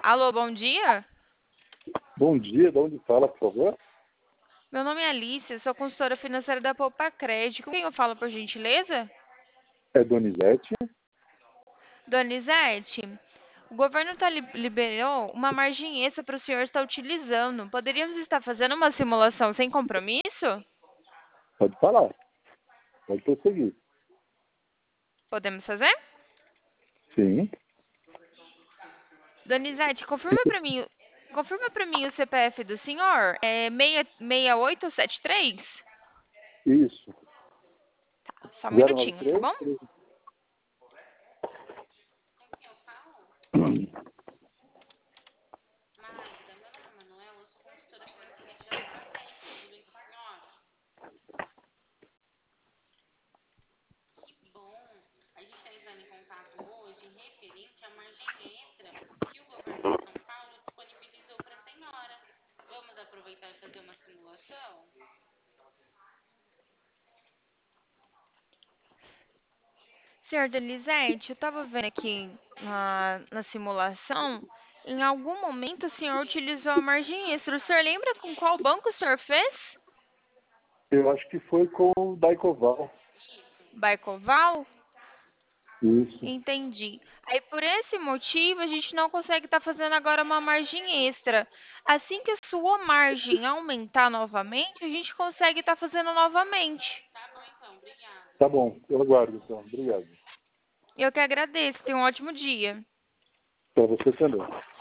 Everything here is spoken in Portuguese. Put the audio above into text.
Alô, bom dia? Bom dia, de onde fala, por favor? Meu nome é Alice, eu sou consultora financeira da Poupa Crédito. Com quem eu falo, por gentileza? É Donizete? Donizete, o governo liberou uma margem extra para o senhor estar utilizando. Poderíamos estar fazendo uma simulação sem compromisso? Pode falar, pode prosseguir. Podemos fazer? Sim, Donizete, confirma para mim o CPF do senhor. É 6873? isso. Só um minutinho, tá 093? bom? Senhor Donizete, eu estava vendo aqui na simulação, em algum momento o senhor utilizou a margem extra. O senhor lembra com qual banco o senhor fez? Eu acho que foi com o Daicoval. Baicoval? Isso. Entendi. Aí por esse motivo a gente não consegue estar fazendo agora uma margem extra. Assim que a sua margem aumentar novamente, a gente consegue estar fazendo novamente. Tá bom, eu aguardo então. Obrigado. Eu que agradeço. Tenha um ótimo dia. Para você também.